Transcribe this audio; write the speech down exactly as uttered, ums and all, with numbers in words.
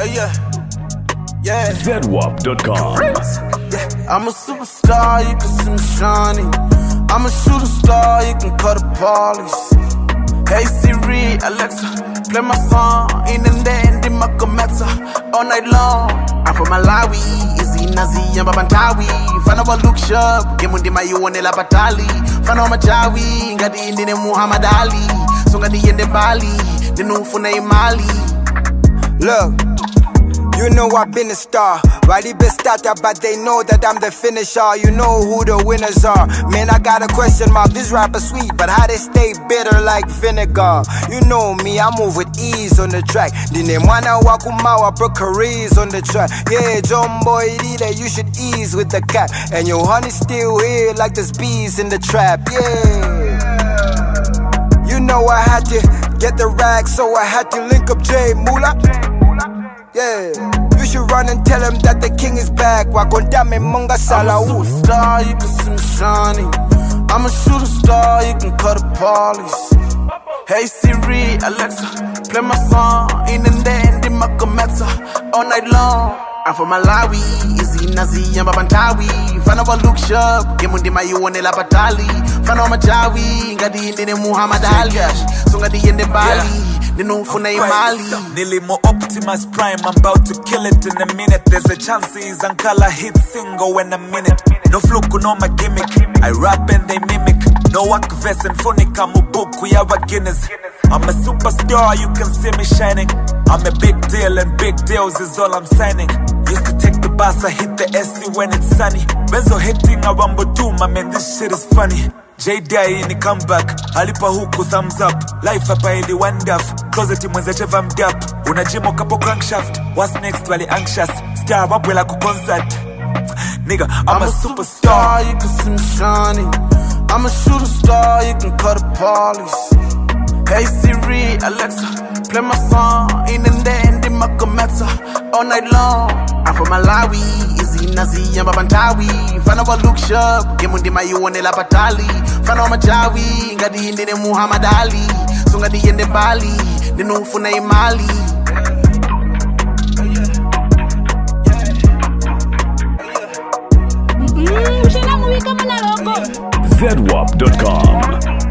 Hey, yeah. Yeah. Z W A P dot com. Yeah. I'm a superstar, you can see me shining. I'm a shooting star, you can call the police. Hey Siri, Alexa, play my song. In and then, the Makometa, all night long. I'm from Malawi, Izzy Nazi, and Babantawi. Fana wa look sharp, Gemundi Mayu and La Batali. Fana wa Majawi, Ngadi Indine Muhammad Ali. Sungadi Yende Bali, the Nufuna Mali. Look, you know I've been a star. Right, best starter, but they know that I'm the finisher. You know who the winners are. Man, I got a question mark. This rapper sweet, but how they stay bitter like vinegar? You know me, I move with ease on the track. Dine mwana wakumawa, bro, careers on the track. Yeah, John Boy Dida, you should ease with the cat. And your honey's still here like there's bees in the trap. Yeah. You know I had to get the rag, so I had to link up Jay Moolah. Yeah, you should run and tell him that the king is back. Wakondame Munga Sala. I'm a superstar, you can see me shining. I'm a shooting star, you can call the police. Hey Siri, Alexa, play my song. In and then, the Makometa, all night long. I'm from Malawi, Izzy Nazi, and Babantawi. Fana wa look sharp, Gemundi Mayu and La Batali. Fana wa Majawi, Ngadi Indine Muhammad Ali. Sungadi Yende Bali. Nilimo Optimus Prime, I'm about to kill it in a minute. There's a chance he's Ankala hit single in a minute. No fluke, no my gimmick. I rap and they mimic. No work vest and phonica, book, we have a Guinness. I'm a superstar, you can see me shining. I'm a big deal and big deals is all I'm signing. Used to take the bus, I hit the S C when it's sunny. Benzo hitting a rumble too, my man, this shit is funny. J-Day ni comeback, alipa huku thumbs up. Life hapa ili one duff, closet mwenze cheva mdap. Unajimo kapo crankshaft, what's next wali anxious. Star wabwela ku concert. Nigga, I'm, I'm a, a superstar. superstar, you can see me shining. I'm a shooting star, you can call the police. Hey Siri, Alexa, play my song. In and then, the Makometa, all night long. I'm from Malawi, Izzy Nazi, and Babantawi. Fana wa look sharp, Gemundi Mayu and La Batali. Fana wa Majawi, Ngadi Indine Muhammad Ali. Sungadi Yende Bali, the Nufuna Mali. Z W A P dot com.